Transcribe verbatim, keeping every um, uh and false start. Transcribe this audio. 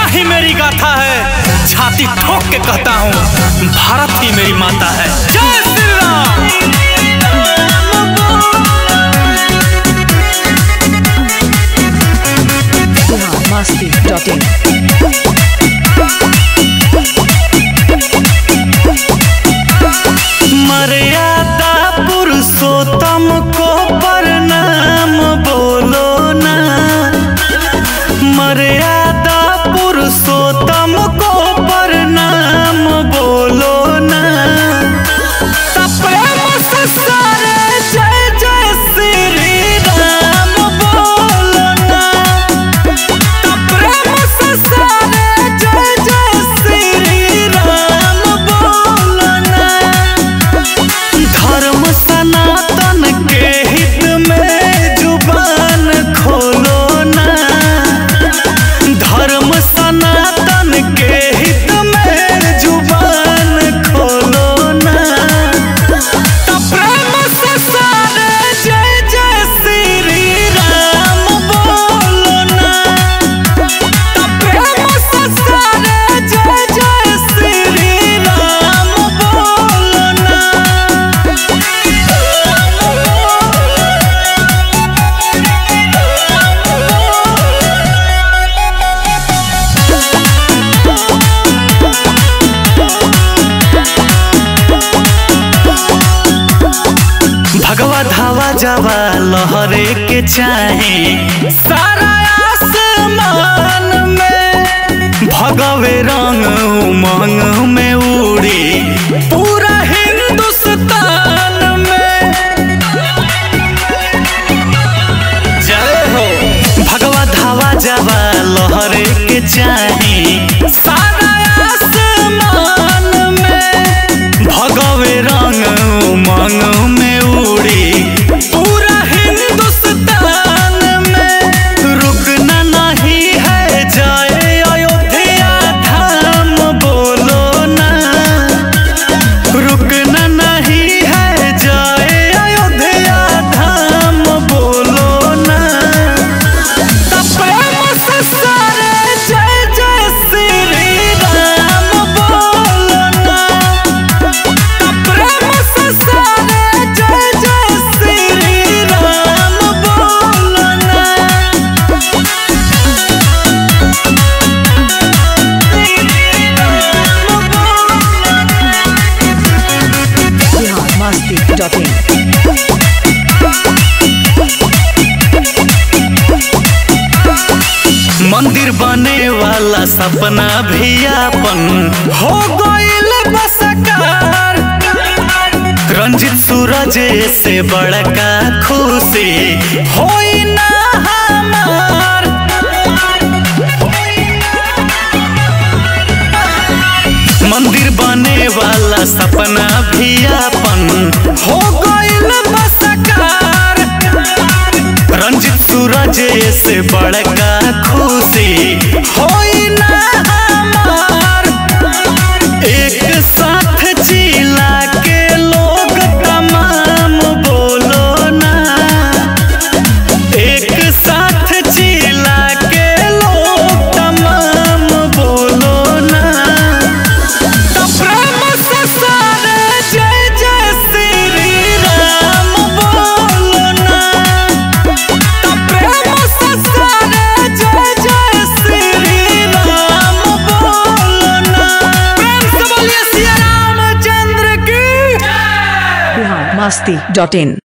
ही मेरी गाथा है। छाती ठोक के कहता हूँ, भारत ही मेरी माता है। जय श्री राम। Masti dot in. मर्यादा पुरुषोत्तम को प्रणाम बोलो ना। मर्यादा पुरुषोत्तम को प्रणाम बोलो ना। प्रेम से सारे जय जय श्री राम बोलो ना। प्रेम से सारे जय जय श्री राम बोलो ना। धर्म सनातन के हित में जुबान खोलो ना। धर्म सनातन के हित में जुबान खोलो ना। प्रेम से सारे जय जय श्री राम बोलो ना। प्रेम से सारे जय जय श्री राम बोलो ना। भगवा धावा जावा लहरे के चाहे सारा आसमान में। भगवे रंग उमंग में उड़ी पूरा हिंदुस्तान में। जय हो। भगवा धावा जावा लहरे के चाहे सारा आसमान में। भगवे रंग उमंग में उड़ी पूरा हिंदुस्तान में। रुकना नहीं है जय अयोध्या धाम बोलो ना। रुकना नहीं है जय अयोध्या धाम बोलो ना। प्रेम से सारे जय जय श्री राम बोलो ना। प्रेम से सारे जय जय श्री राम बोलो ना। Masti dot in. मंदिर बने वाला सपना भी अपन हो गइल बसकार। रंजित सूरज से बड़का खुशी होई ना हमार। मंदिर बने वाला सपना भी अपन हो गइल बसकार। रंजित सूरज से बड़का खुशी होई ना हमार। एक साथ जिला के लोग तमाम बोलो ना। एक साथ जिला के लोग तमाम बोलो ना। प्रेम से सारे जय जय श्री राम बोलो ना। प्रेम से सारे जय जय श्री राम बोलो ना। प्रेम से बोलिए सिया रामचंद्र की। मस्ती डॉट इन।